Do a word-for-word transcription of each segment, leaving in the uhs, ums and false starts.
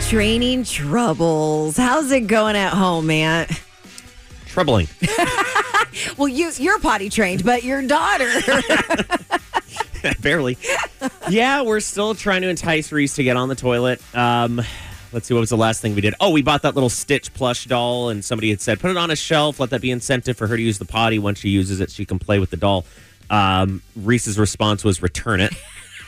training troubles. How's it going at home, man? Troubling. Well, you, you're potty trained, but your daughter. Barely. Yeah, we're still trying to entice Reese to get on the toilet. Um, let's see, what was the last thing we did? Oh, we bought that little Stitch plush doll, and somebody had said, put it on a shelf, let that be incentive for her to use the potty. Once she uses it, she can play with the doll. Um, Reese's response was return it.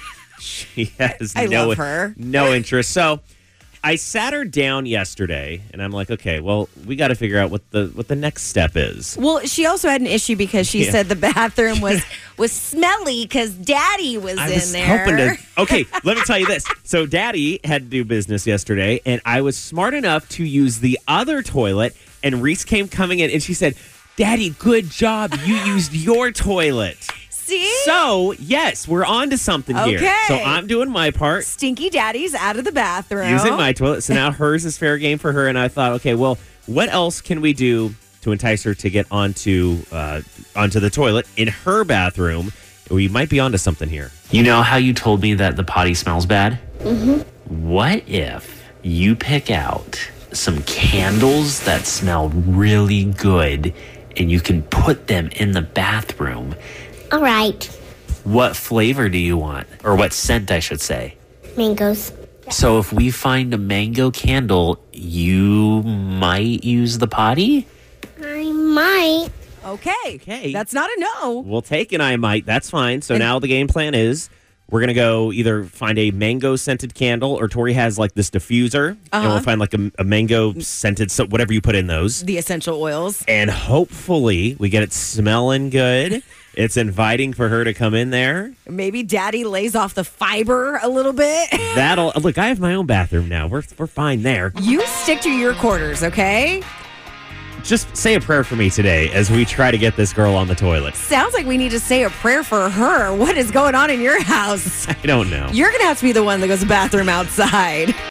She has I no, love her. no interest. So I sat her down yesterday, and I'm like, okay, well, we got to figure out what the what the next step is. Well, she also had an issue because she Yeah. said the bathroom was was smelly because Daddy was I in was there. hoping to. Okay, let me tell you this. So, Daddy had to do business yesterday, and I was smart enough to use the other toilet. And Reese came coming in, and she said, "Daddy, good job. You used your toilet." See? So, yes, we're on to something here. Okay. So, I'm doing my part, Stinky Daddy's out of the bathroom. using my toilet. So now hers is fair game for her. And I thought, okay, well, what else can we do to entice her to get onto uh, onto the toilet in her bathroom? We might be onto something here. You know how you told me that the potty smells bad? Mm-hmm. What if you pick out some candles that smell really good and you can put them in the bathroom? All right. What flavor do you want? Or what scent, I should say. Mangoes. So if we find a mango candle, you might use the potty? I might. Okay. Okay. That's not a no. We'll take an I might. That's fine. So now the game plan is we're going to go either find a mango scented candle, or Tori has like this diffuser, and we'll find like a, a mango scented, so whatever you put in those. The essential oils. And hopefully we get it smelling good. It's inviting for her to come in there. Maybe Daddy lays off the fiber a little bit. That'll look. I have my own bathroom now. We're we're fine there. You stick to your quarters, okay? Just say a prayer for me today as we try to get this girl on the toilet. Sounds like we need to say a prayer for her. What is going on in your house? I don't know. You're going to have to be the one that goes to the bathroom outside.